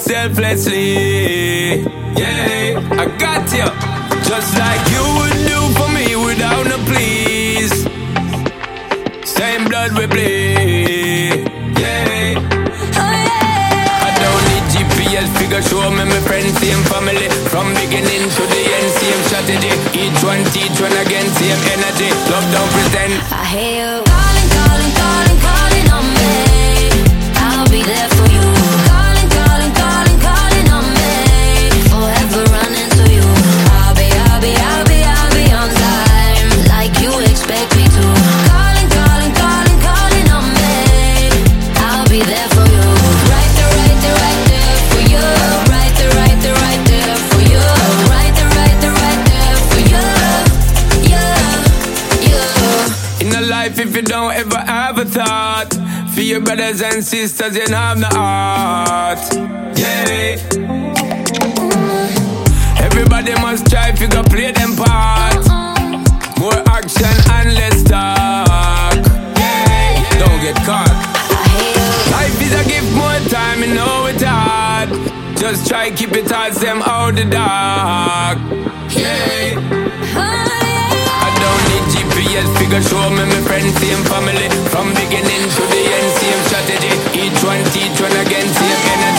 selflessly. Yeah, I got you. Just like you would do for me without no please. Same blood we bleed. Yeah. I don't need GPS figure show me my friends, same family. From beginning to the end, same strategy. Each one teach one again, same energy. Love don't pretend. I hear you calling, calling, calling, calling on me. I'll be there for you. Calling, calling, calling, calling on me. Forever running to you. I'll be on time, like you expect me to. Calling, calling, calling, calling on me. I'll be there for you. Right there, right there, right there for you. Right there, right there, right there for you. Right there, right there, right there for you. Yeah. In a life, if you don't ever have a thought for your brothers and sisters, you don't have no heart. Yeah. Everybody must try if you go play them part. More action and less talk. Yeah. Don't get caught. Life is a gift, more time, you know it's hard. Just try keep it thoughts them out the dark. Yeah. I don't need GPS figure show me my friends, same family. From beginning to the end, same strategy. Each one teach one again, same energy.